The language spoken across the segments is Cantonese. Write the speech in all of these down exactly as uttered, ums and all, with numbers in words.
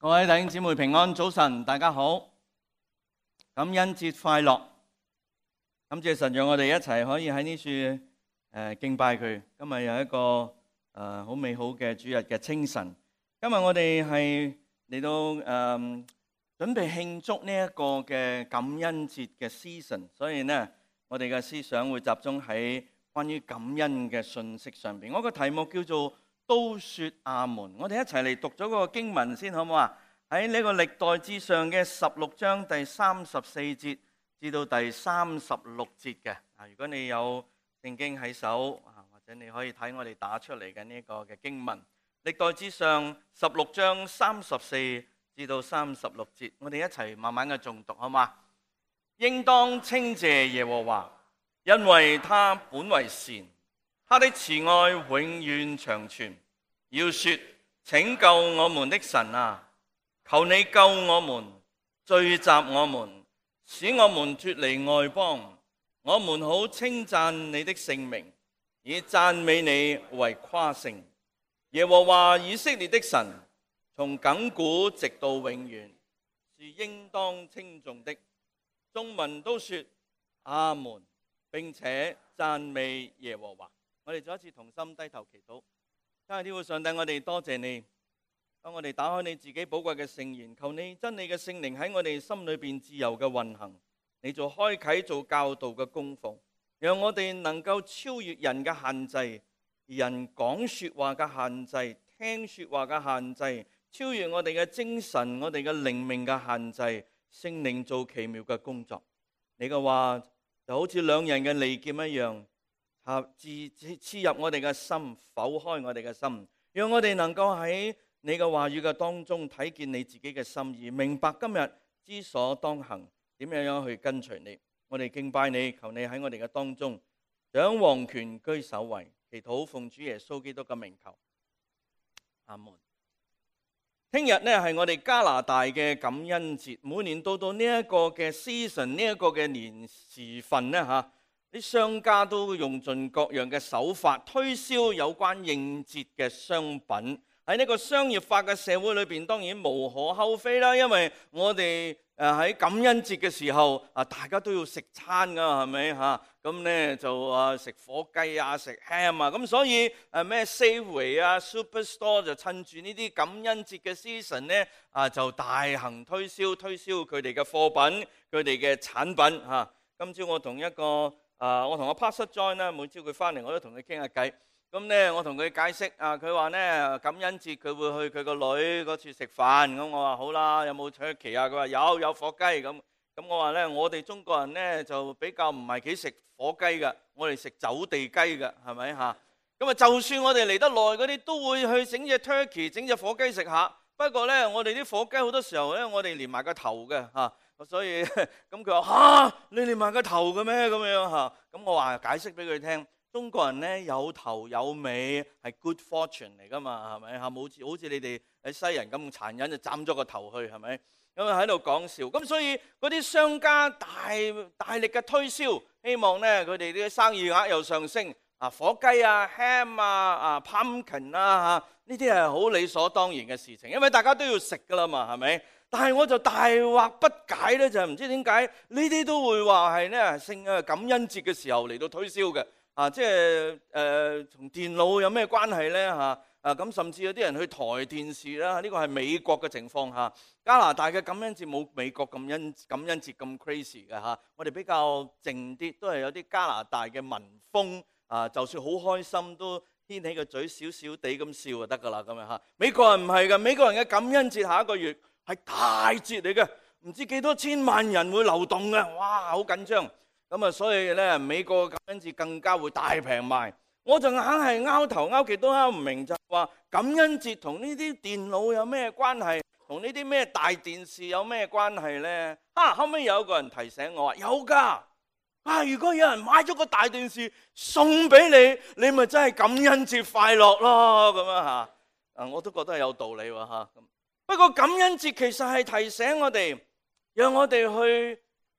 各位弟兄姊妹平安，早晨，大家好，感恩節快樂！感謝神讓我哋一齊可以喺呢處誒敬拜佢。今日有一個誒好美好嘅主日嘅清晨。今日我哋係嚟到誒準備慶祝呢一個嘅感恩節嘅 season， 所以呢我哋嘅思想會集中喺關於感恩嘅信息上邊。我個題目叫做都說阿門。我哋一齊嚟讀咗個經文先，好唔好啊？喺呢個歷代志上嘅十六章第三十四節至到第三十六節嘅。啊，如果你有聖經喺手啊，或者你可以睇我哋打出嚟嘅呢個嘅經文。歷代志上十六章三十四至到三十六節，我哋一齊慢慢嘅誦讀，好嗎？應當稱謝耶和華，因為他本為善，他的慈愛永遠長存。要說拯救我們的神啊，求你救我們，聚集我們，使我們脫離外邦，我們好稱讚你的聖名，以讚美你為誇勝。耶和華以色列的神，從亙古直到永遠，是應當稱頌的。眾民都說阿門，並且讚美耶和華。我哋再一次同心低頭祈禱。親愛的天父上帝，我哋多謝你，當我哋打開你自己寶貴嘅聖言，求你真理嘅聖靈喺我哋心裏邊自由嘅運行，你做開啟做教導嘅功課，讓我哋能夠超越人嘅限制，人講說話嘅限制，聽說話嘅限制，超越我哋嘅精神，我哋嘅靈命嘅限制，聖靈做奇妙嘅工作。你嘅話就好似兩刃嘅利劍一樣，刺入我哋嘅心，剖開我哋嘅心，讓我哋能夠喺你嘅話語嘅當中睇見你自己嘅心意，明白今日知所當行，點樣樣去跟隨你。我哋敬拜你，求你喺我哋嘅當中掌王權居首位，祈禱奉主耶穌基督嘅名求，阿門。聽日呢係我哋加拿大嘅感恩節，每年到到呢一個嘅 season， 呢一個嘅年時份呢吓。啲商家都用盡各樣嘅手法推銷有關應節嘅商品。喺呢個商業化嘅社會裏邊，當然無可厚非啦。因為我哋誒喺感恩節嘅時候啊，大家都要食餐㗎，係咪嚇？咁咧就啊食火雞啊，食 ham 啊，咁所以誒咩 Safeway 啊、Superstore 就趁住呢啲感恩節嘅 season 咧啊，就大行推銷，推銷佢哋嘅貨品、佢哋嘅產品嚇。今朝我同一個啊！我同我 Pastor John 咧，每朝佢翻嚟，我都同佢傾下偈。咁咧，我同佢解釋啊，佢話咧感恩節佢會去佢個女嗰處食飯。咁我話好啦，有冇 turkey 啊？佢話有，有火雞咁。咁我話咧，我哋中國人咧就比較唔係幾食火雞㗎，我哋食走地雞㗎，係咪嚇？咁啊，就算我哋嚟得耐嗰啲，都會去整隻 turkey，整隻火雞食下。不過咧，我哋啲火雞好多時候咧，我哋連埋個頭嘅嚇。所以咁佢話嚇，你連埋個頭嘅咩咁樣嚇？咁我話解釋俾佢聽，中國人咧有頭有尾係 good fortune 嚟噶嘛，係咪嚇？冇似好似你哋喺西人咁殘忍就斬咗個頭去，係咪？咁啊喺度講笑。咁所以嗰啲商家大大力嘅推銷，希望咧佢哋啲生意額又上升。啊，火雞啊、ham 啊、啊 pumpkin 啊嚇，呢啲係好理所當然嘅事情，因為大家都要食噶啦嘛，係咪？但係我就大惑不解咧，就係唔知點解呢啲都會話係咧聖啊感恩節嘅時候嚟到推銷嘅啊，即係誒同電腦有咩關係咧嚇？啊咁甚至有啲人去台電視啦，呢個係美國嘅情況嚇。加拿大嘅感恩節冇美國咁恩感恩節咁 crazy 嘅嚇，我哋比較靜啲，都係有啲加拿大嘅民風啊，就算好開心都掀起個嘴少少地咁笑就得㗎啦咁樣嚇。美國人唔係㗎，美國人嘅感恩節下一個月係大節嚟嘅，唔知幾多千萬人會流動嘅，哇，好緊張。咁啊，所以咧，美國感恩節更加會大平賣。我就硬係拗頭拗極都拗唔明，就話感恩節同呢啲電腦有咩關係？同呢啲咩大電視有咩關係咧？啊，後尾有一個人提醒我話有㗎。啊，如果有人買咗個大電視送俾你，你咪真係感恩節快樂咯咁樣嚇。啊，我都覺得係有道理喎嚇。不過感恩節其實係提醒我哋，讓我哋去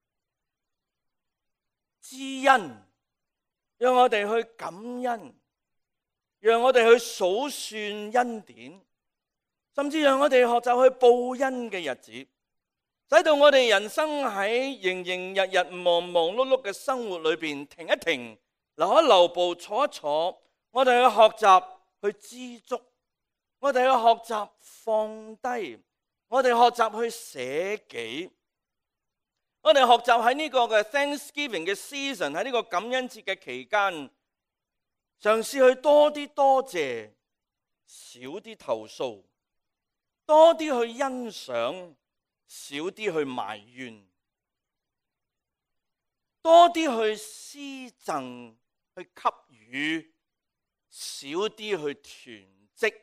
知恩，讓我哋去感恩，讓我哋去數算恩典， 甚至讓我哋學習去報恩嘅日子，使到我哋人生喺營營日日忙忙碌碌嘅生活裏邊停一停，留一留步，坐一坐，我哋去學習去知足，我哋去學習放低，我哋學習去捨己，我哋學習喺呢個嘅 Thanksgiving 嘅 season， 喺呢個感恩節嘅期間，嘗試去多啲多謝，少啲投訴，多啲去欣賞，少啲去埋怨，多啲去施贈，去給予，少啲去囤積。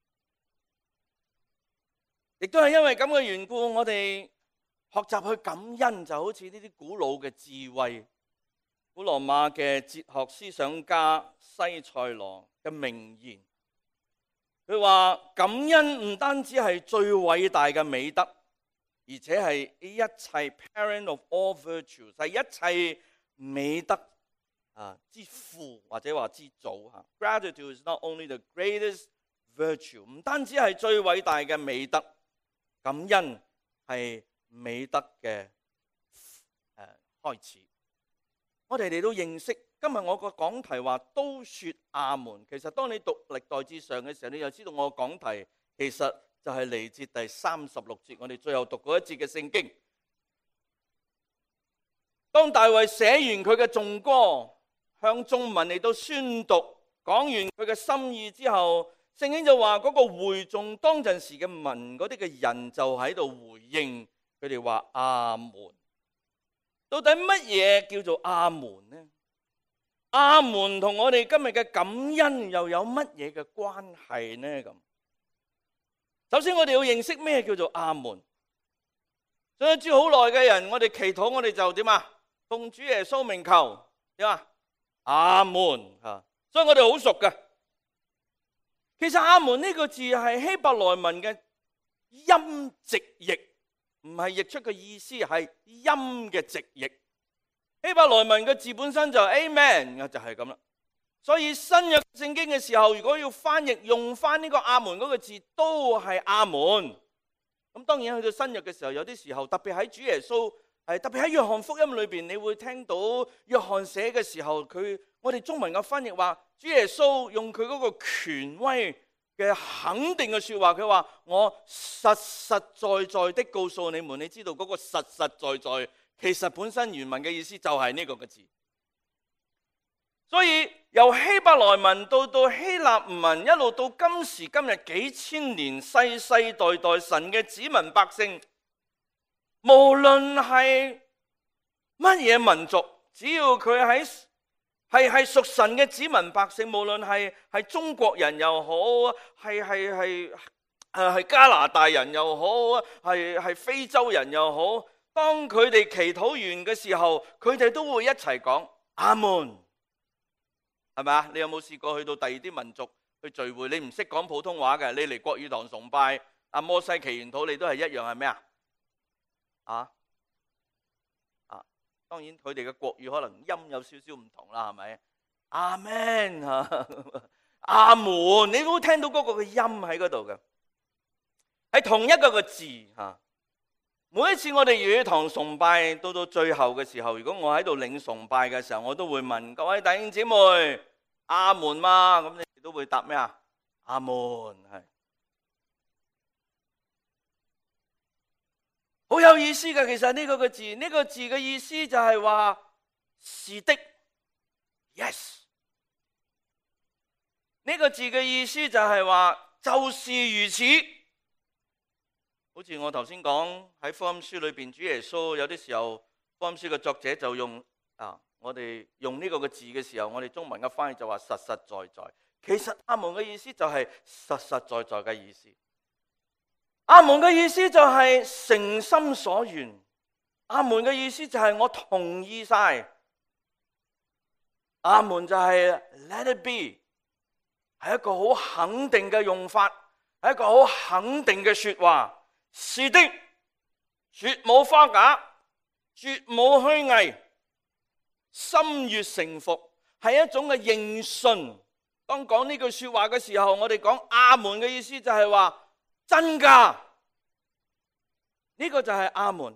亦都係因為咁嘅緣故，我哋學習去感恩，就好似呢啲古老嘅智慧，古羅馬嘅哲學思想家西塞羅嘅名言。佢話感恩唔單止係最偉大嘅美德，而且係一切 parent of all virtues， 係一切美德啊之父或者話之祖吓。Gratitude is not only the greatest virtue， 唔單止係最偉大嘅美德，感恩係美德嘅誒開始。我哋嚟到認識。今日我個講題話都說阿門。其實當你讀歷代志上嘅時候，你就知道我個講題其實就係嚟自第三十六節，我哋最後讀過一節嘅聖經。當大衛寫完佢嘅頌歌，向眾民嚟到宣讀，講完佢嘅心意之後，聖經就話嗰個會眾當陣時嘅民嗰啲嘅人就喺度回應，佢哋話阿門。到底乜嘢叫做阿門呢？阿門同我哋今日嘅感恩又有乜嘢嘅關係呢？咁首先我哋要認識咩叫做阿門。所以住好耐嘅人，我哋祈禱我哋就點啊？奉主耶穌名求點啊？阿門啊！所以我哋好熟嘅。其實阿門呢個字係希伯來文嘅音直譯，唔係譯出嘅意思，係音嘅直譯。希伯來文嘅字本身就係 Amen， 就係咁啦。所以新約聖經嘅時候，如果要翻譯用翻呢個阿門嗰個字，都係阿門。咁當然去到新約嘅時候，有啲時候特別喺主耶穌，係特別喺約翰福音裏邊，你會聽到約翰寫嘅時候，佢我哋中文嘅翻譯話，主耶穌用佢嗰個權威嘅肯定嘅說話，佢話我實實在在的告訴你們，你知道嗰個實實在在。其實本身原文嘅意思就係呢個嘅字，所以由希伯來文到到希臘文，一路到今時今日幾千年，世世代代神嘅子民百姓，無論係乜嘢民族，只要佢喺係係屬神嘅子民百姓，無論係係中國人又好，係係係誒係加拿大人又好，係係非洲人又好。當佢哋祈禱完嘅時候，佢哋都會一齊講阿門，係咪啊？你有冇試過去到第二啲民族去聚會？你唔識講普通話嘅，你嚟國語堂崇拜，阿摩西祈完禱，你都係一樣係咩啊？啊啊！當然佢哋嘅國語可能音有少少唔同啦，係咪？阿門啊，阿門，你都聽到嗰個嘅音喺嗰度嘅，係同一個嘅字吓。每一次我哋粵語堂崇拜到到最後嘅時候，如果我喺度領崇拜嘅時候，我都會問各位弟兄姊妹阿門嘛？咁你哋都會答咩啊？阿門，係好有意思嘅。其實呢個個字，呢、呢個字嘅意思就係話是的 ，yes。呢個字嘅意思就係話就是如此。好似我頭先講喺福音書裏邊，主耶穌有啲時候福音書嘅作者就用啊，我哋用呢個嘅字嘅時候，我哋中文嘅翻譯就話實實在在。其實阿門嘅意思就係實實在在嘅意思。阿門嘅意思就係誠心所願。阿門嘅意思就係我同意晒。阿門就係 let it be， 係一個好肯定嘅用法，係一個好肯定嘅說話。是的，絕冇花假，絕冇虛偽，心悅誠服，係一種嘅認信。當講呢句說話嘅時候，我哋講阿門嘅意思就係話真㗎？呢個就係阿門。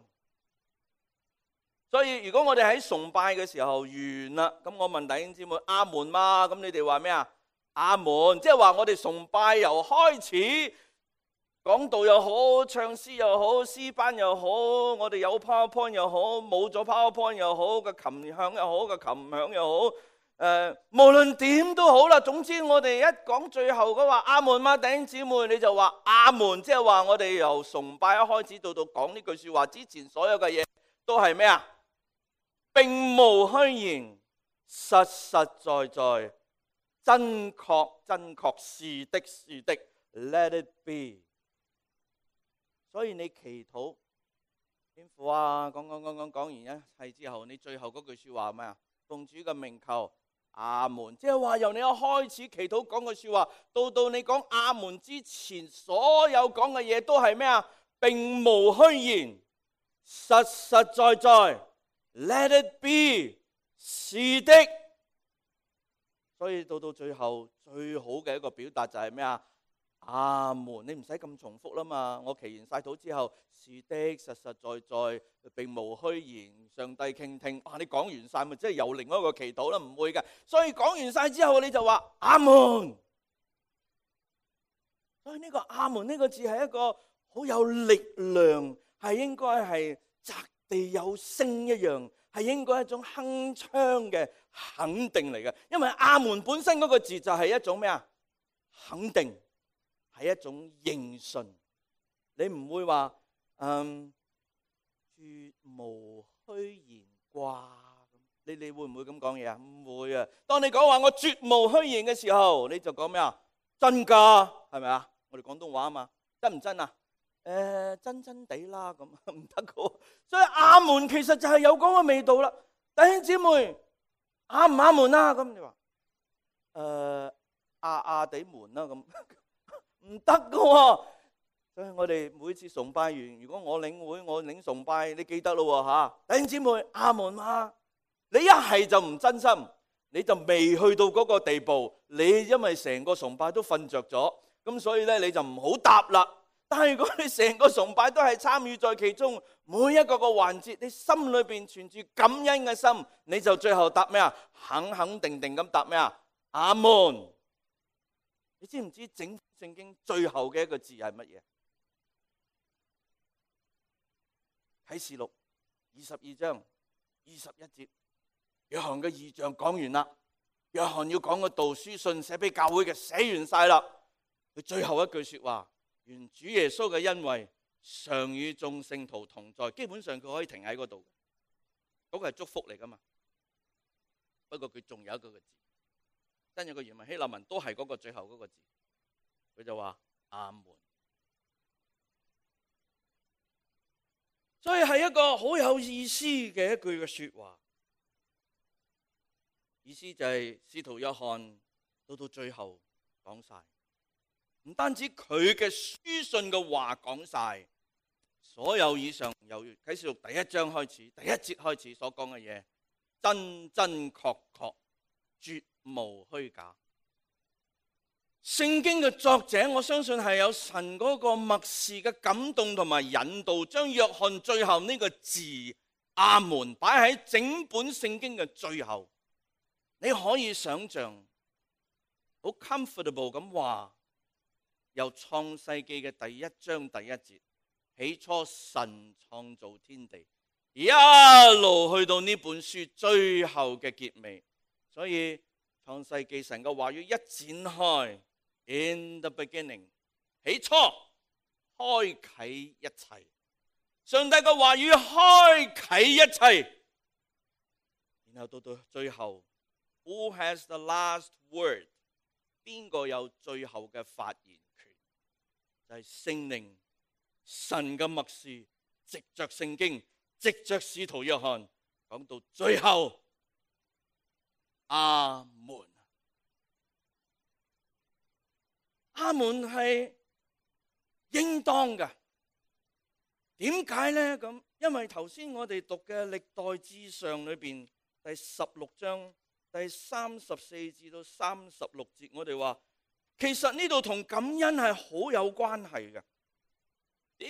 所以如果我哋喺崇拜嘅時候完啦，咁我問弟兄姊妹，阿門嘛？咁你哋話咩啊？阿門，即係話我哋崇拜由開始，講道又好，唱詩又好，詩班又好，我哋有 PowerPoint 又好，冇咗 PowerPoint 又好，個琴響又好，個琴響又好，誒、呃，無論點都好啦。總之我哋一講最後嘅話阿門嘛，弟兄姊妹你就話阿門，即係話我哋由崇拜一開始到到講呢句說話之前，所有嘅嘢都係咩啊？並無虛言，實實在在。真確真確，是的是的 ，Let it be。所以你祈禱天父啊，講講講講講完一切之後，你最後嗰句說話咩啊？奉主嘅名求阿門，即係話由你一開始祈禱講句說話，到到你講阿門之前，所有講嘅嘢都係咩啊？並無虛言，實實在在 ，Let it be， 是的。所以到到最後最好嘅一個表達就係咩啊？阿門，你唔使咁重複啦嘛。我祈完晒禱之後，是的，實實在在，並無虛言，上帝傾聽。啊，你講完晒咪即係又另外一個祈禱啦？唔會嘅。所以講完晒之後，你就話阿門。所以呢個阿門呢個字係一個好有力量，係應該係擲地有聲一樣，係應該係一種鏗鏘嘅肯定嚟嘅。因為阿門本身嗰個字就係一種咩啊？肯定，係一種認信。你唔會話嗯絕無虛言啩？你你會唔會咁講嘢啊？唔會啊！當你講話我絕無虛言嘅時候，你就講咩啊？真㗎，係咪啊？我哋廣東話啊嘛，真唔真啊？誒、呃，真真地啦，咁唔得噶。所以阿門其實就係有嗰個味道啦。弟兄姊妹，阿唔阿門啊？咁你話誒亞亞地門啦，咁唔得噶。所以我哋每次崇拜完，如果我領會，我領崇拜，你記得咯吓。弟兄姊妹，阿門嘛？你一係就唔真心，你就未去到嗰個地步。你因為成個崇拜都瞓着咗，咁所以咧你就唔好答啦。但係如果你成個崇拜都係參與在其中，每一個個環節，你心裏邊存住感恩嘅心，你就最後答咩啊？肯肯定定咁答咩啊？阿門。你知唔知整聖經最後嘅一個字係乜嘢？啟示錄二十二章二十一節，約翰嘅異象講完啦，約翰要講個道書信寫俾教會嘅寫完晒啦，佢最後一句說話，願主耶穌嘅恩惠常與眾聖徒同在。基本上佢可以停喺嗰度，嗰個係祝福嚟噶嘛。不過佢仲有一個字，真有個原文希臘文都係嗰個最後嗰個字，佢就話阿門。所以係一個好有意思嘅一句嘅說話，意思就係使徒約翰到到最後講晒，唔單止佢嘅書信嘅話講晒，所有以上由啟示錄第一章開始，第一節開始所講嘅嘢，真真確確，絕無虛假。聖經嘅作者，我相信係有神嗰個默示嘅感動同埋引導，將約翰最後呢個字阿門擺喺整本聖經嘅最後。你可以想象好 comfortable 咁話，由創世記嘅第一章第一節，起初神創造天地，一路去到呢本書最後嘅結尾。所以創世記神嘅話語一展開，In the beginning， 起初開啟一切，上帝嘅話語開啟一切，然後到到最後 Who has the last word？ 邊個有最後嘅發言權？就係聖靈，神嘅默示，藉着聖經，藉着使徒約翰講到最後，阿門。阿門係應當嘅。點解呢？咁因為頭先我哋讀嘅歷代志上裏邊第十六章第三十四至到三十六節，我哋話其實呢度同感恩係好有關係嘅。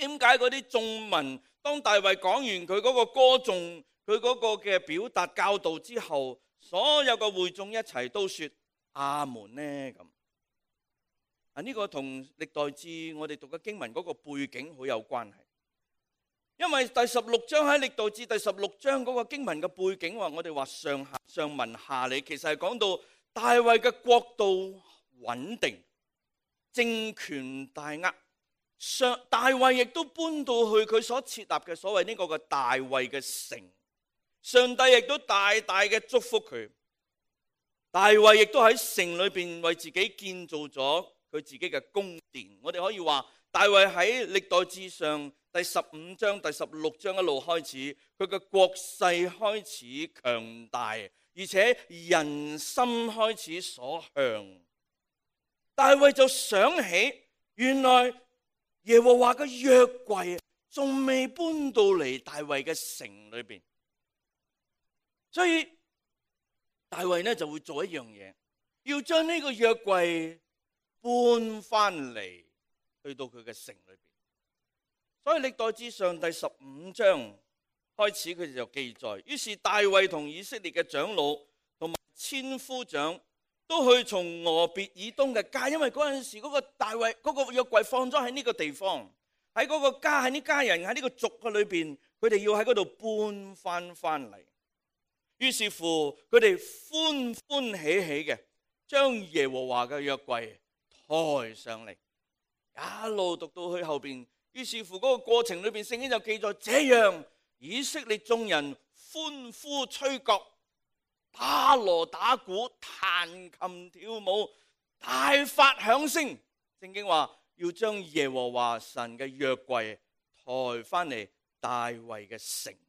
點解嗰啲眾民當大衛講完佢嗰個歌頌，佢嗰個嘅表達教導之後，所有嘅會眾一齊都說阿門呢？咁啊，呢個同歷代志我哋讀嘅經文嗰個背景好有關係。因為第十六章喺歷代志第十六章嗰個經文嘅背景話，我哋話上下上文下理，其實係講到大衛嘅國度穩定，政權大握。上大衛亦都搬到去佢所設立嘅所謂呢個嘅大衛嘅城，上帝亦都大大嘅祝福佢。大衛亦都喺城裏邊為自己建造咗佢自己嘅宮殿。我哋可以話大衛喺歷代志上第十五章、第十六章一路開始，佢嘅國勢開始強大，而且人心開始所向。大衛就想起，原來耶和華嘅約櫃仲未搬到嚟大衛嘅城裏邊，所以大衛呢就會做一樣嘢，要將呢個約櫃搬翻嚟，去到佢嘅城裏邊。所以歷代志上第十五章開始，佢哋就記載，於是大衛同以色列嘅長老同埋千夫長都去從俄別以東嘅家，因為嗰陣時嗰個大衛嗰個約櫃放咗喺呢個地方，喺嗰個家，喺呢家人喺呢個族嘅裏邊，佢哋要喺嗰度搬翻翻嚟。於是乎佢哋歡歡喜喜嘅將耶和華嘅約櫃抬上嚟，一路讀到去後邊。於是乎嗰個過程裏邊，聖經就記載，這樣以色列眾人歡呼吹角，打鑼打鼓，彈琴跳舞，大發響聲。聖經話要將耶和華神嘅約櫃抬翻嚟大衛嘅城。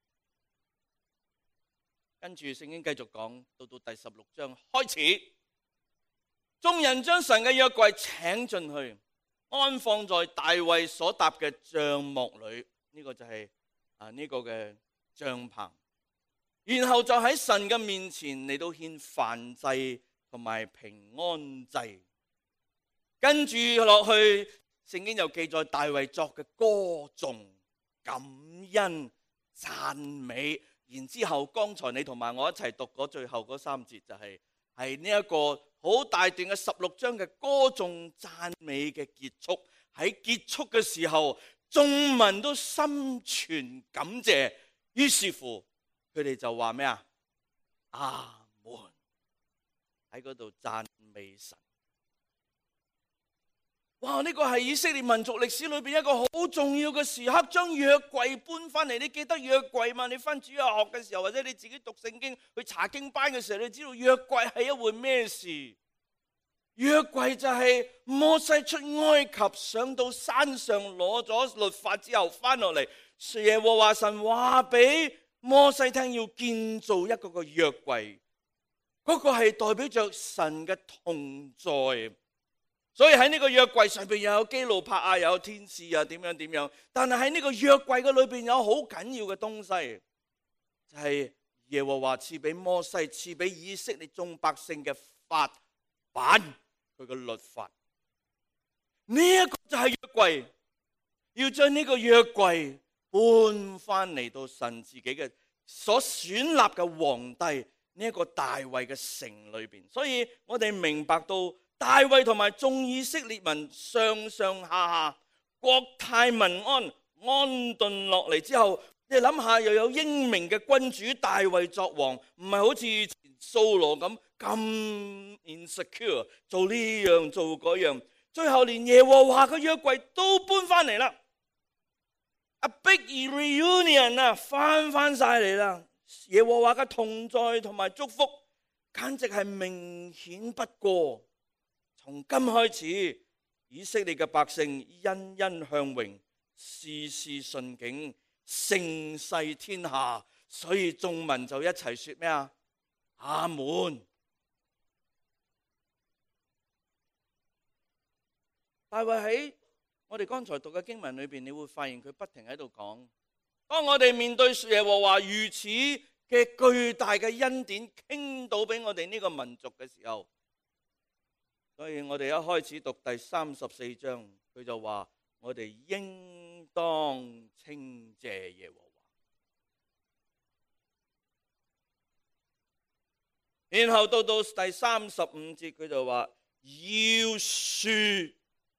跟住聖經繼續講，到到第十六章開始，眾人將神嘅約櫃請進去，安放在大衛所搭嘅帳幕裏，呢、這個就係啊呢個嘅帳篷。然後就喺神嘅面前嚟到獻燔祭同埋平安祭。跟住落去，聖經又記載大衛作嘅歌頌、感恩、讚美。然之後，剛才你同埋我一齊讀嗰最後嗰三節，就係係呢一個好大段嘅十六章嘅歌頌讚美嘅結束。喺結束嘅時候，眾民都心存感謝，於是乎佢哋就話咩啊？阿門，喺嗰度讚美神。哇！呢個係以色列民族歷史裏邊一個好重要嘅時刻，將約櫃搬翻嚟。你記得約櫃嘛？你翻主日學嘅時候，或者你自己讀聖經去查經班嘅時候，你知道約櫃係一回咩事？約櫃就係摩西出埃及上到山上攞咗律法之後翻落嚟，耶和華神話俾摩西聽要建造一個個約櫃，嗰個係代表着神嘅同在。所以喺呢個約櫃上邊又有基路伯啊，又有天使啊，點樣點樣。但係喺呢個約櫃嘅裏邊有好緊要嘅東西，就係耶和華賜俾摩西、賜俾以色列眾百姓嘅法版，佢嘅律法。呢一個就係約櫃，要將呢個約櫃搬翻嚟到神自己嘅所選立嘅皇帝呢一個大衛嘅城裏邊。所以我哋明白到大衛同埋眾以色列民上上下下國泰民安，安頓落嚟之後，你諗下又有英明嘅君主大衛作王，唔係好似以前掃羅咁咁 insecure 做呢樣做嗰樣，最後連耶和華嘅約櫃都搬翻嚟啦。A big reunion 啊，翻翻晒嚟啦！耶和華嘅同在同埋祝福，簡直係明顯不過。從今開始，以色列嘅百姓欣欣向榮，事事順境，盛世天下。所以眾民就一齊說咩啊？阿門。大衛喺我哋剛才讀嘅經文裏邊，你會發現佢不停喺度講，當我哋面對耶和華如此嘅巨大嘅恩典傾倒俾我哋呢個民族嘅時候，所以我哋一開始讀第三十四章，佢就話我哋應應當稱謝耶和華。然後到到第三十五節，佢就話要說。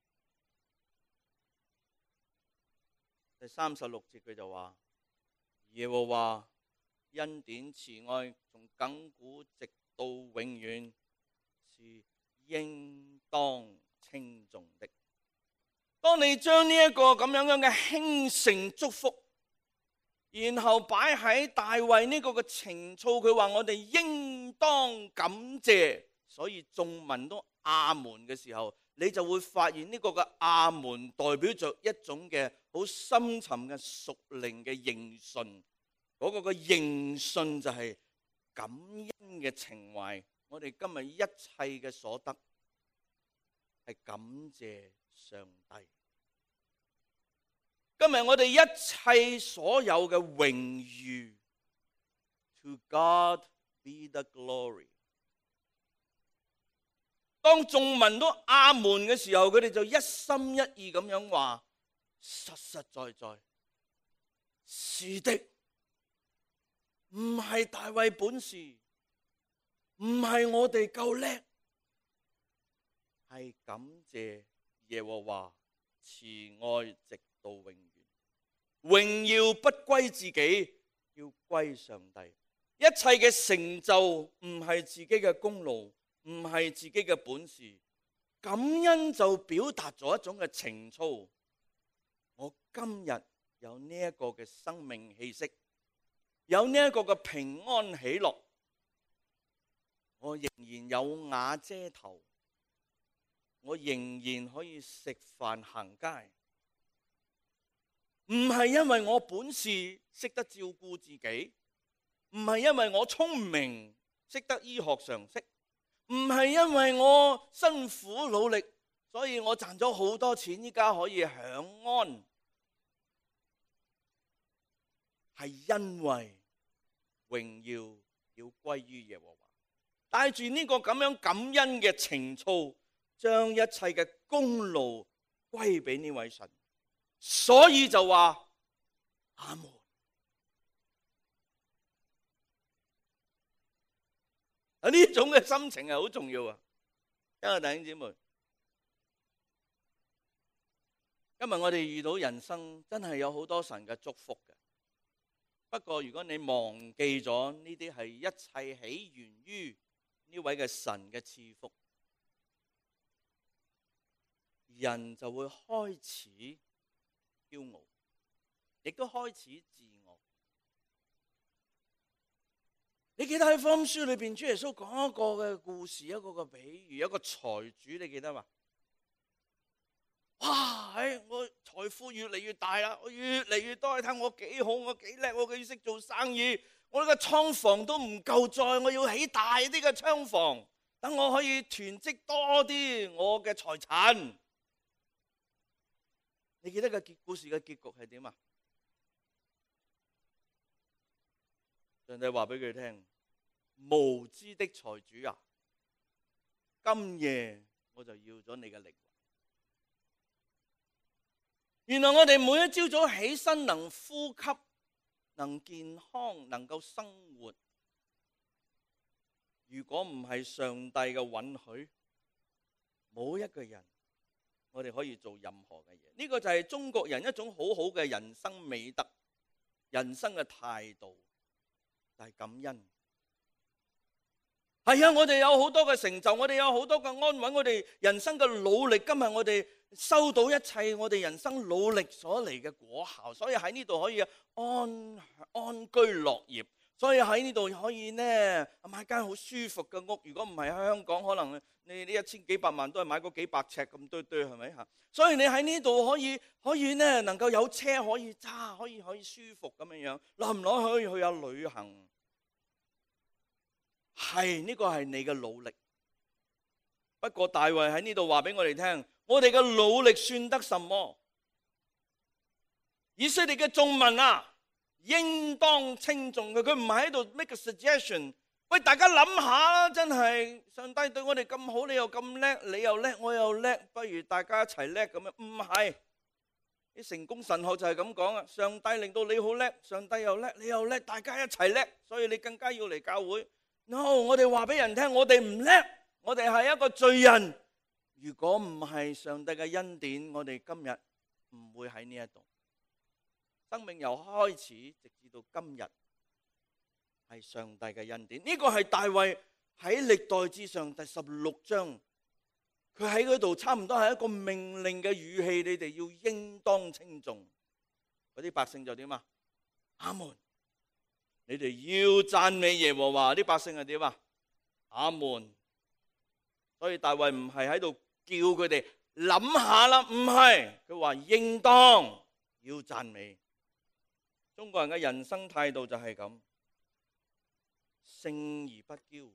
第三十六節佢就話耶和華恩典慈愛從亙古直到永遠，是應當稱頌的。當你將呢一個咁樣樣嘅興盛祝福，然後擺喺大衛呢個嘅情操，佢話我哋應當感謝，所以眾民都阿門嘅時候，你就會發現呢個嘅阿門代表着一種嘅好深沉嘅屬靈嘅認信。嗰、那個嘅認信就係感恩嘅情懷。我哋今日一切嘅所得係感謝上帝。今日我哋一切所有嘅榮譽 ，To God be the glory。當眾民都阿門嘅時候，佢哋就一心一意咁樣話：實實在在，是的，唔係大衛本事，唔係我哋夠叻，係感謝耶和華慈愛直到永遠。榮耀不歸自己，要歸上帝。一切嘅成就唔係自己嘅功勞，唔係自己嘅本事。感恩就表達咗一種嘅情操。我今日有呢一個嘅生命氣息，有呢一個嘅平安喜樂，我仍然有瓦遮頭，我仍然可以食飯行街。唔係因為我本事識得照顧自己，唔係因為我聰明識得醫學常識，唔係因為我辛苦努力，所以我賺咗好多錢，依家可以享安，係因為榮耀要歸於耶和華。帶住呢個咁樣感恩嘅情操，將一切嘅功勞歸俾呢位神。所以就話阿門。啊，呢種嘅心情係好重要啊！因為弟兄姊妹，今日我哋遇到人生真係有好多神嘅祝福嘅。不過如果你忘記咗呢啲係一切起源於呢位嘅神嘅賜福，人就會開始驕傲，亦都開始自我。你記得喺福音書裏邊，主耶穌講一個嘅故事，一個嘅比喻，一個財主，你記得嘛？哇！我財富越嚟越大啦，我越嚟越多，你睇我幾好，我幾叻，我幾識做生意，我呢個倉房都唔夠載，我要起大啲嘅倉房，等我可以囤積多啲我嘅財產。你記得個結故事嘅結局係點啊？上帝話俾佢聽：無知的財主啊，今夜我就要咗你嘅靈魂。原來我哋每一朝早起身能呼吸、能健康、能夠生活，如果唔係上帝嘅允許，冇一個人我哋可以做任何嘅嘢。呢個就係中國人一種好好嘅人生美德、人生嘅態度，就係感恩。係啊，我哋有好多嘅成就，我哋有好多嘅安穩，我哋人生嘅努力，今日我哋收到一切我哋人生努力所嚟嘅果效，所以喺呢度可以安安居樂業，所以喺呢度可以呢買間好舒服嘅屋。如果唔係喺香港，可能你呢一千幾百萬都係買嗰幾百尺咁堆堆，係咪吓？所以你喺呢度可以可以呢能夠有車可以揸，可以可以舒服咁樣樣，耐唔耐可以去下旅行。係，呢個係你嘅努力。不過大衛喺呢度話俾我哋聽，我哋嘅努力算得什麼？以色列嘅眾民啊，應當稱頌佢。佢唔係喺度 make a suggestion。喂，大家諗下啦，真係上帝對我哋咁好，你又咁叻，你又叻，我又叻，不如大家一齊叻咁樣？唔係， 啲成功神學就係咁講啊，上帝令到你好叻，上帝又叻，你又叻，大家一齊叻，所以你更加要嚟教會。No， 我哋話俾人聽，我哋唔叻，我哋係一個罪人。如果唔係上帝嘅恩典，我哋今日唔會喺呢一度。生命由開始直至到今日係上帝嘅恩典。呢個係大衛喺歷代志上第十六章，佢喺嗰度差唔多係一個命令嘅語氣，你哋要應當稱頌。嗰啲百姓就點啊？阿門！你哋要讚美耶和華。啲百姓係點啊？阿門！所以大衛唔係喺度叫佢哋諗下啦，唔係，佢話應當要讚美。中國人嘅人生態度就係咁，勝而不驕，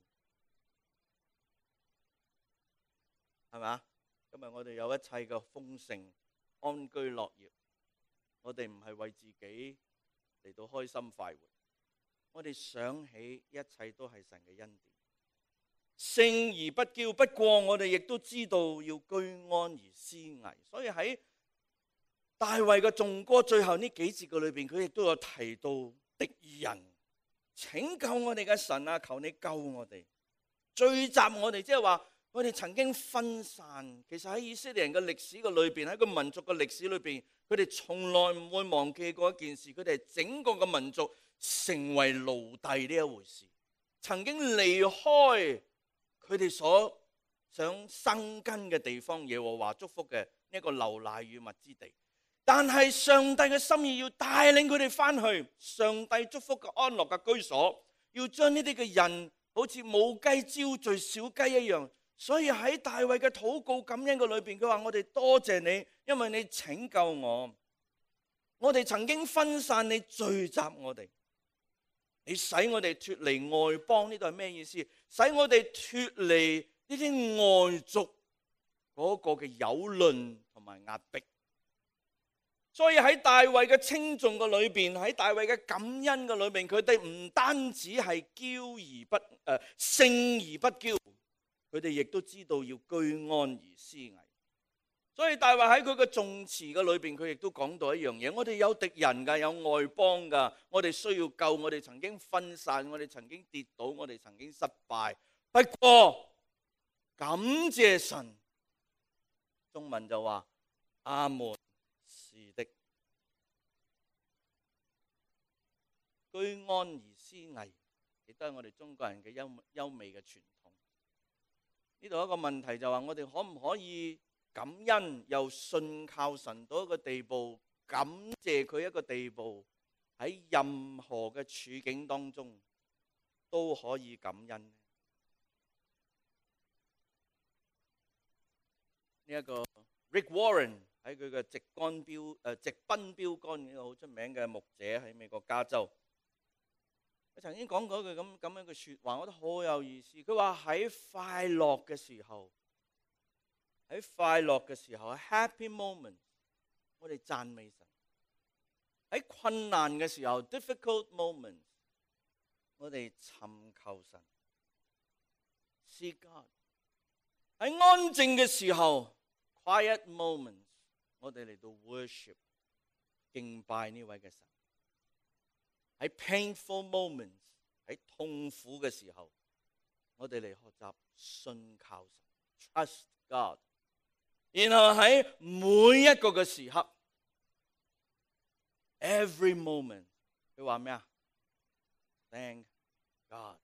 係咪？今日我哋有一切嘅豐盛、安居樂業，我哋唔係為自己嚟到開心快活，我哋想起一切都係神嘅恩典。勝而不驕，不過我哋亦都知道要居安而思危，所以喺大衛嘅頌歌最後呢幾節嘅裏邊，佢亦都有提到敵人拯救我哋嘅神啊，求你救我哋，聚集我哋，即係話我哋曾經分散。其實喺以色列人嘅歷史嘅裏邊，喺個民族嘅歷史裏邊，佢哋從來唔會忘記過一件事，佢哋係整個嘅民族成為奴隸呢一回事，曾經離開佢哋所想生根嘅地方，耶和華祝福嘅呢一個流奶與蜜之地。但係上帝嘅心意要帶領佢哋翻去上帝祝福嘅安樂嘅居所，要將呢啲嘅人好似母雞招聚小雞一樣。所以喺大衛嘅禱告感恩嘅裏邊，佢話我哋多謝你，因為你拯救我。我哋曾經分散，你聚集我哋，你使我哋脫離外邦。呢度係咩意思？使我哋脫離呢啲外族嗰個嘅蹂躪同埋壓迫。所以喺大衛嘅稱頌嘅裏邊，喺大衛嘅感恩嘅裏邊，佢哋唔單止係驕而不誒、呃、勝而不驕，佢哋亦都知道要居安而思危。所以大衛喺佢嘅頌詞嘅裏邊，佢亦都講到一樣嘢：我哋有敵人㗎，有外邦㗎，我哋需要救。我哋曾經分散，我哋曾經跌倒，我哋曾經失敗。不過感謝神，中文就話阿門。是的，居安而思危，亦都係我哋中國人嘅優優美嘅傳統。呢度一個問題就話，我哋可唔可以感恩又信靠神到一個地步，感謝佢一個地步，喺任何嘅處境當中都可以感恩呢？呢一個 Rick Warren 喺佢嘅直竿標誒直奔標竿呢個好出名嘅牧者喺美國加州，佢曾經講過一句咁咁樣嘅説話，我覺得好有意思。佢話喺快樂嘅時候，喺快樂嘅時候，喺 happy moment， 我哋讚美神；喺困難嘅時候 difficult moments， 我哋尋求神 seek God；喺安靜嘅時候 quiet moments，我哋嚟到 worship 敬拜呢位嘅神。喺 painful moments， 喺痛苦嘅時候，我哋嚟學習信靠神 trust God。然後喺每一個嘅時刻 every moment， 佢話咩啊？ Thank God。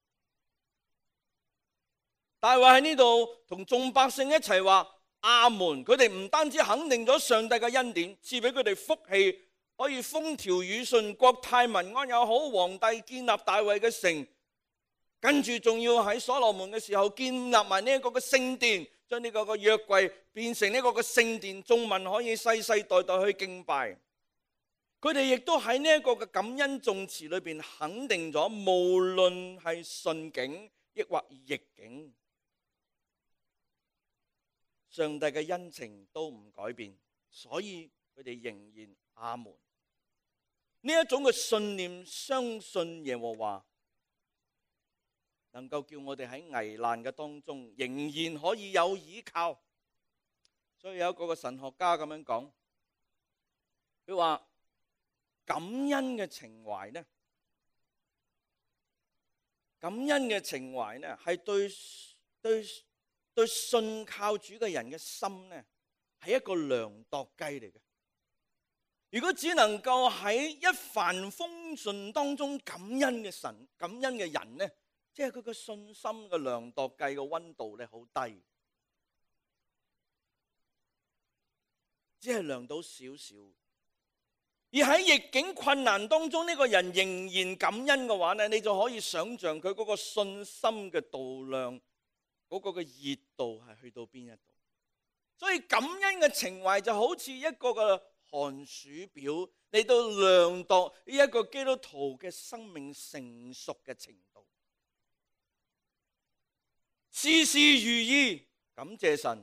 大衛喺呢度同眾百姓一齊話阿門，佢哋唔單止肯定咗上帝嘅恩典，賜俾佢哋福氣，可以風調雨順，國泰民安又好，皇帝建立大衛嘅城，跟住仲要喺所羅門嘅時候建立埋呢一個嘅聖殿，將呢個嘅約櫃變成呢個嘅聖殿，眾民可以世世代代去敬拜。佢哋亦都喺呢一個嘅感恩頌詞裏邊肯定咗，無論係順境抑或逆境，上帝嘅恩情都唔改變，所以佢哋仍然阿門。呢一種嘅信念，相信耶和華能夠叫我哋喺危難嘅當中仍然可以有依靠。所以有一個神學家咁樣講， 佢話感恩嘅情懷呢，感恩嘅情懷呢，係對對對信靠主嘅人嘅心呢，係一個量度計嚟嘅。如果只能夠喺一帆風順當中感恩嘅神、感恩嘅人呢，即係佢個信心嘅量度計嘅溫度咧，好低，只係量到少少。而喺逆境困難當中，呢個人仍然感恩嘅話呢，你就可以想象佢嗰個信心嘅度量，嗰個嘅熱度係去到邊一度。所以感恩嘅情懷就好似一個嘅寒暑表，嚟到量度呢一個基督徒嘅生命成熟嘅程度。事事如意，感謝神；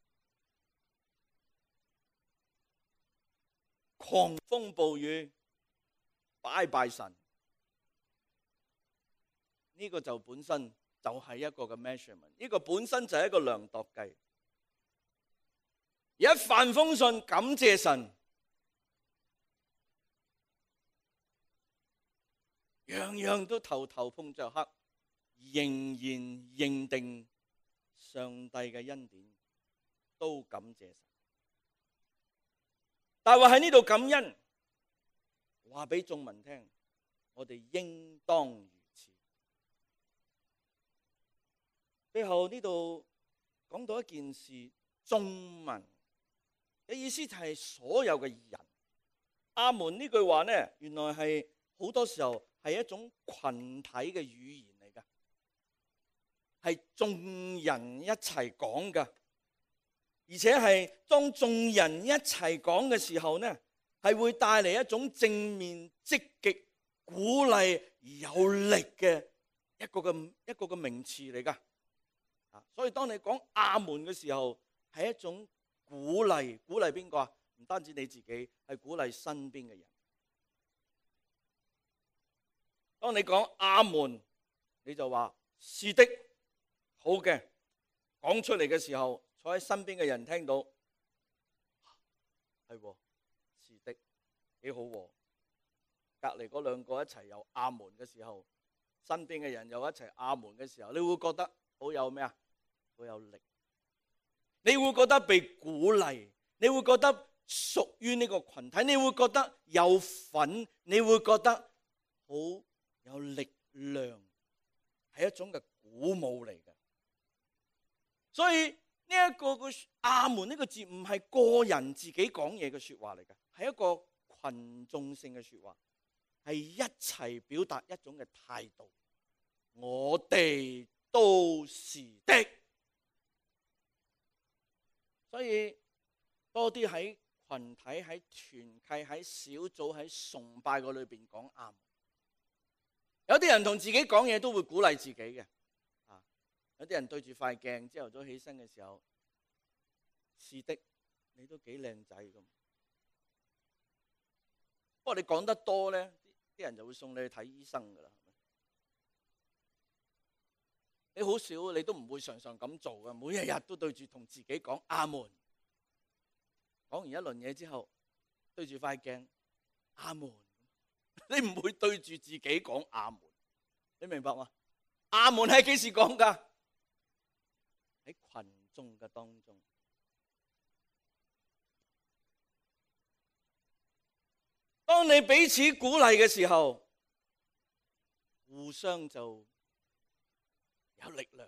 狂風暴雨，拜拜神。呢個就本身就係一個嘅 measurement， 呢個本身就係一個量度計。一帆風順，感謝神；樣樣都頭頭碰着黑，仍然認定上帝嘅恩典，都感謝神。但係話喺呢度感恩，話俾眾民聽，我哋應當如此。最後呢度講到一件事，眾民嘅意思就係所有嘅人。阿門呢句話呢，原來係好多時候係一種群體嘅語言嚟㗎，係眾人一齊講㗎，而且係當眾人一齊講嘅時候呢，係會帶嚟一種正面、積極、鼓勵而有力嘅一個嘅一個嘅名詞嚟㗎。啊，所以當你講阿門嘅時候，係一種鼓勵，鼓勵邊個啊？唔單止你自己，係鼓勵身邊嘅人。當你講阿門，你就話是的，好嘅。講出嚟嘅時候，坐喺身邊嘅人聽到，係喎，是的，幾好喎。隔離嗰兩個一齊有阿門嘅時候，身邊嘅人又一齊阿門嘅時候，你會覺得好有咩啊？好有力。你會覺得被鼓勵，你會覺得屬於呢個群體，你會覺得有份，你會覺得好有力量，係一種嘅鼓舞嚟嘅。所以呢一個嘅阿門呢個字唔係個人自己講嘢嘅說話嚟嘅，係一個群眾性嘅說話，係一齊表達一種嘅態度。我哋都是的。所以多啲喺群體、喺團契、喺小組、喺崇拜嗰裏邊講阿門。有啲人同自己講嘢都會鼓勵自己嘅，啊，有啲人對住塊鏡，朝頭早起身嘅時候，是的，你都幾靚仔咁。不過你講得多咧，啲人就會送你去睇醫生噶啦。你好少，你都唔會常常咁做嘅，每一日都對住同自己講阿門。講完一輪嘢之後，對住塊鏡阿門，你唔會對住自己講阿門，你明白嗎？阿門係幾時講噶？喺群眾嘅當中，當你彼此鼓勵嘅時候，互相就有力量。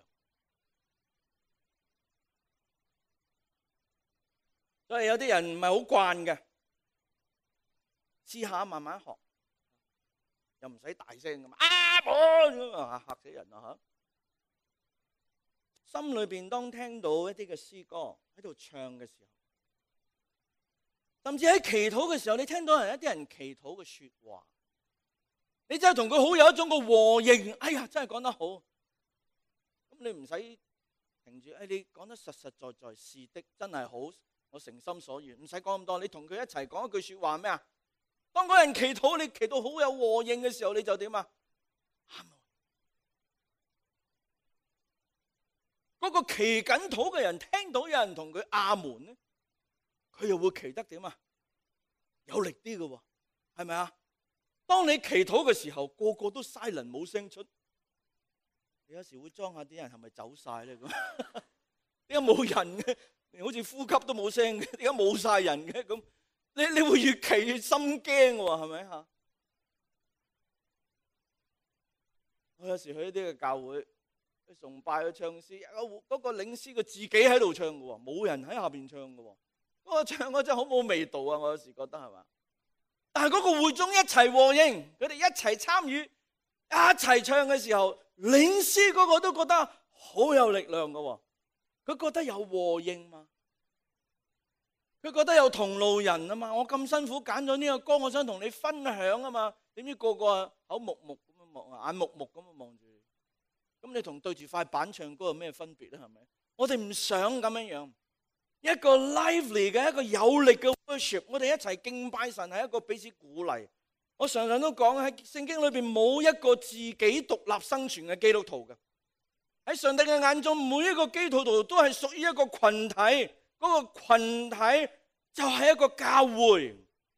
所以有啲人唔係好慣嘅，試下慢慢學，又唔使大聲咁啊，咁啊嚇死人啊嚇！心裏邊當聽到一啲嘅詩歌喺度唱嘅時候，甚至喺祈禱嘅時候，你聽到人一啲人祈禱嘅說話，你真係同佢好有一種嘅和應。哎呀，真係講得好。咁你唔使停住，哎，你講得實實在在，是的，真係好，我誠心所願，唔使講咁多。你同佢一齊講一句說話咩啊？當嗰人祈禱，你祈到好有和應嘅時候，你就點啊？阿門。嗰個祈緊禱嘅人聽到有人同佢阿門咧，佢又會祈得點啊？ 有力啲嘅喎，係咪啊？當你祈禱嘅時候，個個都 silent 冇聲出，你有時會裝下啲人係咪走晒咧咁？點解冇人嘅？好似呼吸都冇聲嘅，點解冇晒人嘅咁？你你會越祈越心驚喎，係咪嚇？我有時去一啲嘅教會去崇拜去唱詩，嗰個領詩佢自己喺度唱嘅喎，冇人喺下邊唱嘅喎。嗰個唱嗰真係好冇味道啊！我有時覺得係嘛？但係嗰個會眾一齊和應，佢哋一齊參與，一齊唱嘅時候，領詩嗰個都覺得好有力量嘅喎。佢覺得有和應嘛，佢覺得有同路人啊嘛。我咁辛苦揀咗呢個歌，我想同你分享啊嘛。點知個個口木木咁樣望，眼木木咁樣望住你。咁你同對住塊板唱歌有咩分別咧？係咪？我哋唔想咁樣樣。一個 lively 嘅一個有力嘅 worship， 我哋一齊敬拜神係一個彼此鼓勵。我常常都講喺聖經裏邊冇一個自己獨立生存嘅基督徒嘅。喺上帝嘅眼中，每一個基督徒都係屬於一個群體，嗰個群體就係一個教會。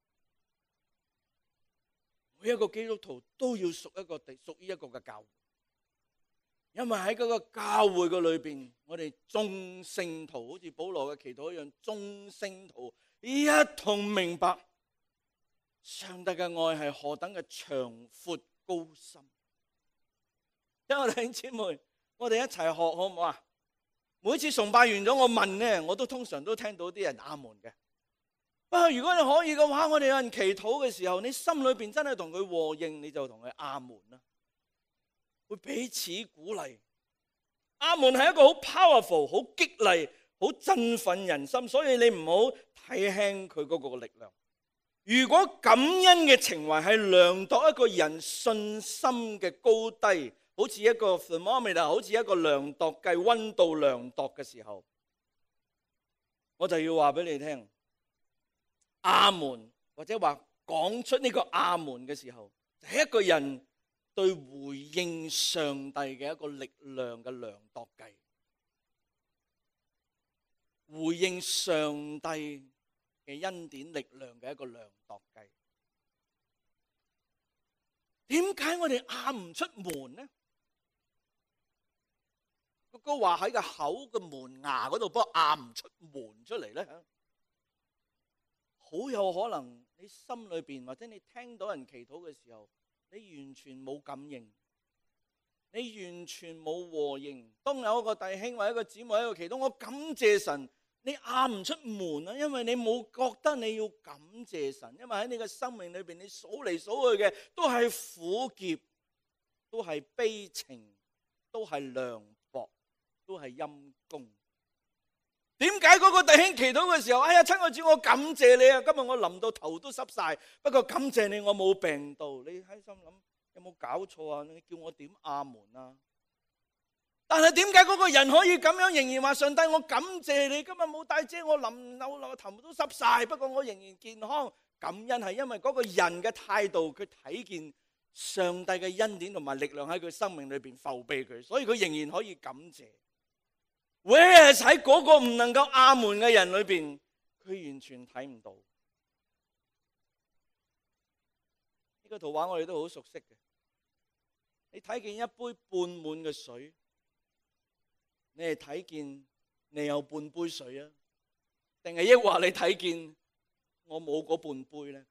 每一個基督徒都要屬一個地，屬於一個嘅教會。因為喺嗰個教會嘅裏邊，我哋眾聖徒好似保羅嘅祈禱一樣，眾聖徒一同明白上帝嘅愛係何等嘅長闊高深。因為弟兄姊妹，我哋一齊學好唔好啊？每次崇拜完咗，我問呢，我都通常都聽到啲人阿門嘅。不過如果你可以嘅話，我哋有人祈禱嘅時候，你心裏邊真係同佢和應，你就同佢阿門啦。會彼此鼓勵，阿門係一個好 powerful、好激勵、好振奮人心，所以你唔好睇輕佢嗰個力量。如果感恩嘅情懷係量度一個人信心嘅高低，好似一個 thermometer， 好似一個量度計溫度量度嘅時候，我就要話俾你聽，阿門或者話講出呢個阿門嘅時候，就係一個人對回應上帝嘅一個力量嘅量度計，回應上帝嘅恩典力量嘅一個量度計。點解我哋阿唔出門呢？嗰個話喺個口嘅門牙嗰度，不過阿唔出門出嚟咧，好有可能你心裏邊或者你聽到人祈禱嘅時候，你完全冇感應，你完全冇和應。當有一個弟兄或者一個姊妹喺度祈禱，我感謝神，你嗌唔出門啊，因為你冇覺得你要感謝神，因為喺你嘅生命裏邊，你數嚟數去嘅都係苦澀，都係悲情，都係涼薄，都係陰公。點解嗰個弟兄祈禱嘅時候，哎呀，親愛主，我感謝你啊！今日我淋到頭都濕晒，不過感謝你，我冇病到。你喺心諗，有冇搞錯啊？你叫我點阿門啊？但係點解嗰個人可以咁樣仍然話上帝，我感謝你，今日冇帶遮，我淋到個頭都濕晒，不過我仍然健康。感恩係因為嗰個人嘅態度，佢睇見上帝嘅恩典同埋力量喺佢生命裏邊覆庇佢，所以佢仍然可以感謝。Whereas 喺嗰個唔能夠阿門嘅人裏邊，佢完全睇唔到。呢個圖畫我哋都好熟悉嘅。你睇見一杯半滿嘅水，你係睇見你有半杯水啊，定係抑或你睇見我冇嗰半杯咧？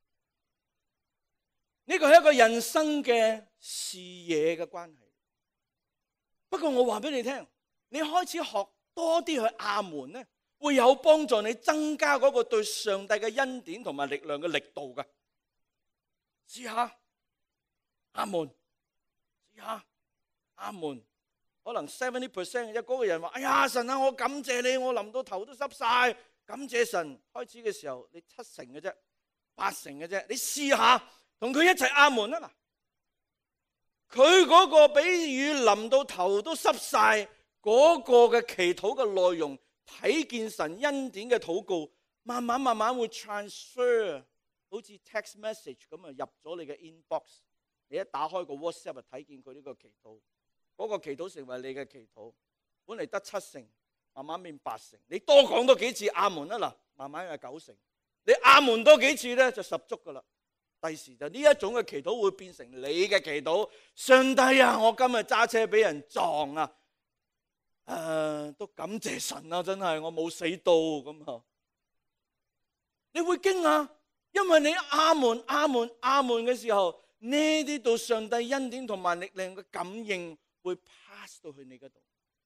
呢個係一個人生嘅視野嘅關係。不過我話俾你聽，你開始學多啲去阿門咧，會有幫助你增加嗰個對上帝嘅恩典同埋力量嘅力度㗎。試下阿門，試下阿門。可能 seventy percent 嘅啫，嗰個人話：哎呀，神啊，我感謝你，我淋到頭都濕晒，感謝神。開始嘅時候你七成嘅啫，八成嘅啫，你試下同佢一齊阿門啊！嗱，佢嗰個比喻淋到頭都濕晒嗰個嘅祈禱嘅內容，睇見神恩典嘅禱告，慢慢慢慢會 transfer， 好似 text message 咁啊，入咗你嘅 inbox。你一打開個 WhatsApp 就睇見佢呢個祈禱。嗰個祈禱成為你嘅祈禱，本嚟得七成，慢慢變八成。你多講多幾次阿門啊嗱，慢慢係九成。 你阿門多幾次咧就十足噶啦。第時就呢一種嘅祈禱會變成你嘅祈禱。上帝啊，我今日揸車俾人撞啊，誒、呃，都感謝神啊，真係我冇死到咁啊。你會驚訝，因為你阿門阿門阿門嘅時候，呢啲到上帝恩典同埋力量嘅感應會 pass 到去你嗰度。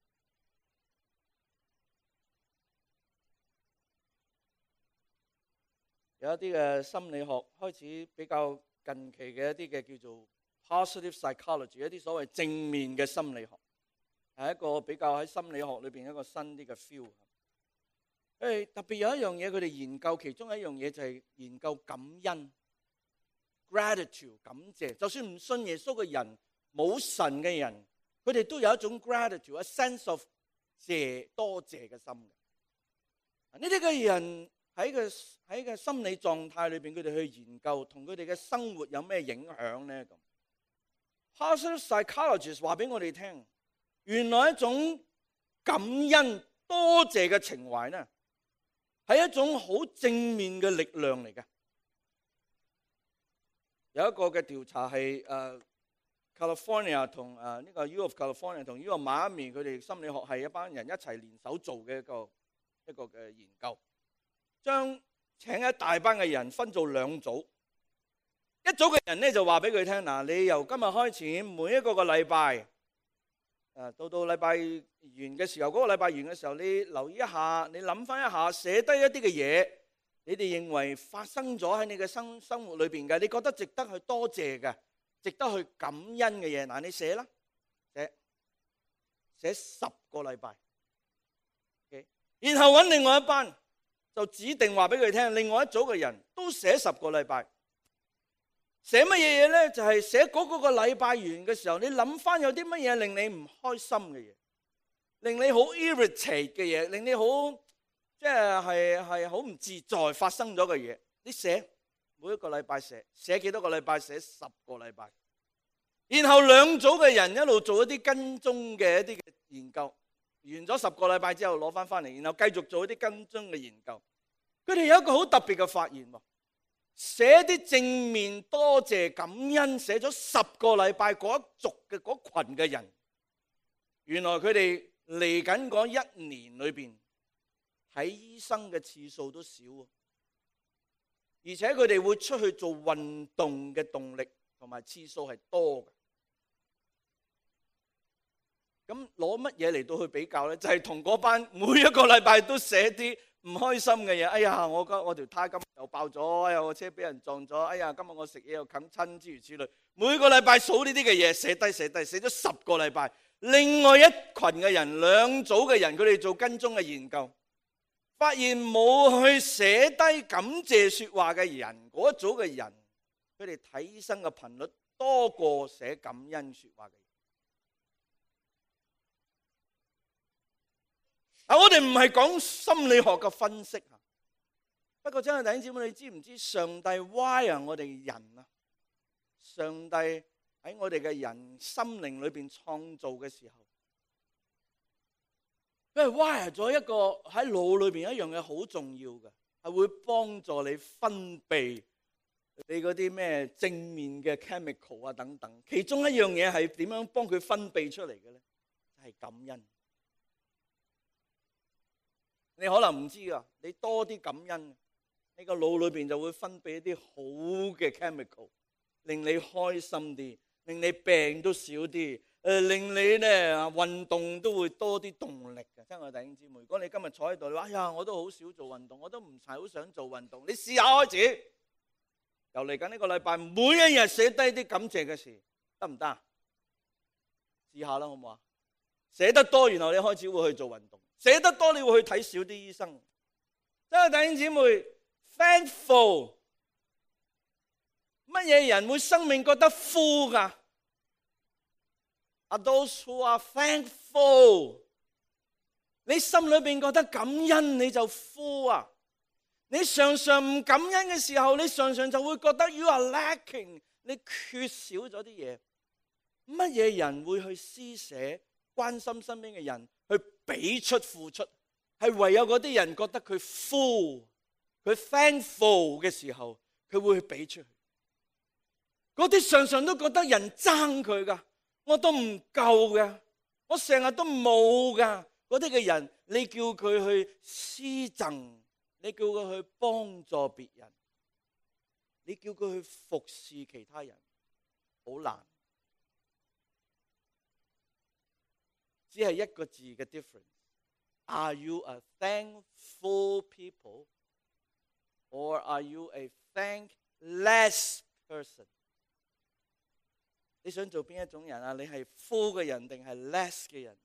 有一啲嘅心理學開始比較近期嘅一啲嘅叫做 positive psychology， 一啲所謂正面嘅心理學，係一個比較喺心理學裏邊一個新啲嘅 feel。誒，特別有一樣嘢，佢哋研究其中一樣嘢就係研究感恩 gratitude 感謝。就算唔信耶穌嘅人，冇神嘅人，佢哋都有一種 gratitude，a sense of 謝多謝嘅心嘅。呢啲嘅人喺個喺個心理狀態裏邊，佢哋去研究同佢哋嘅生活有咩影響咧？咁 positive psychologist 話俾我哋聽，原來一種感恩多謝嘅情懷咧，係一種好正面嘅力量嚟嘅。有一個嘅調查係誒 California 同誒呢個 U of California 同 U of Miami 佢哋心理學係一班人一齊聯手做嘅一個一個嘅研究。將請一大班嘅人分做兩組，一組嘅人咧就話俾佢聽，嗱，你由今日開始每一個個禮拜，誒到到禮拜完嘅時候，嗰個禮拜完嘅時候，你留意一下，你諗翻一下，寫低一啲嘅嘢，你哋認為發生咗喺你嘅生生活裏邊嘅，你覺得值得去多謝嘅，值得去感恩嘅嘢，嗱，你寫啦，寫寫十個禮拜，然後揾另外一班。就指定話俾佢聽，另外一組嘅人都寫十個禮拜，寫乜嘢嘢咧？就係寫嗰個個禮拜完嘅時候，你諗翻有啲乜嘢令你唔開心嘅嘢，令你好 irritate 嘅嘢，令你好即係係係好唔自在發生咗嘅嘢，你寫每一個禮拜寫，寫幾多個禮拜？寫十個禮拜。然後兩組嘅人一路做一啲跟蹤嘅一啲嘅研究。完咗十個禮拜之後攞翻翻嚟，然後繼續做一啲跟蹤嘅研究。佢哋有一個好特別嘅發現喎，寫啲正面多謝感恩，寫咗十個禮拜嗰一族嘅嗰群嘅人，原來佢哋嚟緊嗰一年裏邊睇醫生嘅次數都少，而且佢哋會出去做運動嘅動力同埋次數係多嘅。咁攞乜嘢嚟到去比較咧？就係同嗰班每一個禮拜都寫啲唔開心嘅嘢。哎呀，我今我條胎今日又爆咗，哎呀，我車俾人撞咗，哎呀，今日我食嘢又啃親，諸如此類。每個禮拜數呢啲嘅嘢，寫低寫低，寫咗十個禮拜。另外一群嘅人，兩組嘅人，佢哋做跟蹤嘅研究，發現冇去寫低感謝說話嘅人，嗰一組嘅人，佢哋睇醫生嘅頻率多過寫感恩說話嘅人。啊！我哋唔係講心理學嘅分析啊，不過真係弟兄姊妹，你知唔知上帝 wire 我哋人啊？上帝喺我哋嘅人心靈裏邊創造嘅時候，佢係 wire 咗一個喺腦裏邊一樣嘢好重要嘅，係會幫助你分泌你嗰啲咩正面嘅 chemical 啊等等。其中一樣嘢係點樣幫佢分泌出嚟嘅咧？係感恩。你可能唔知啊，你多啲感恩，你個腦裏邊就會分泌一啲好嘅 chemical， 令你開心啲，令你病都少啲，誒，令你咧運動都會多啲動力嘅。親愛的弟兄姊妹，如果你今日坐喺度，你話哎呀，我都好少做運動，我都唔係好想做運動，你試下開始，由嚟緊呢個禮拜，每一日寫低啲感謝嘅事，得唔得？試下啦，好唔好啊？寫得多，然後你開始會去做運動。寫得多，你會去睇少啲醫生。真係弟兄姊妹 ，thankful， 乜嘢人會生命覺得 full 㗎？ Are those who are thankful。你心裏邊覺得感恩，你就 full 啊！你常常唔感恩嘅時候，你常常就會覺得 you are lacking， 你缺少咗啲嘢。乜嘢人會去施捨、關心身邊嘅人？去俾出付出，係唯有嗰啲人覺得佢 full， 佢 thankful 嘅時候，佢會去俾出去。嗰啲常常都覺得人爭佢噶，我都唔夠噶，我成日都冇噶。嗰啲嘅人，你叫佢去施贈，你叫佢去幫助別人，你叫佢去服侍其他人，好難。只係一個字嘅 difference。Are you a thankful people, or are you a thankless person？ 你想做邊一種人啊？你係 full 嘅人定係 less 嘅人？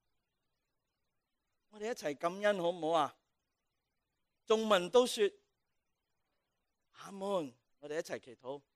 我哋一齊感恩好唔好啊？眾民都說阿門。我哋一齊祈禱。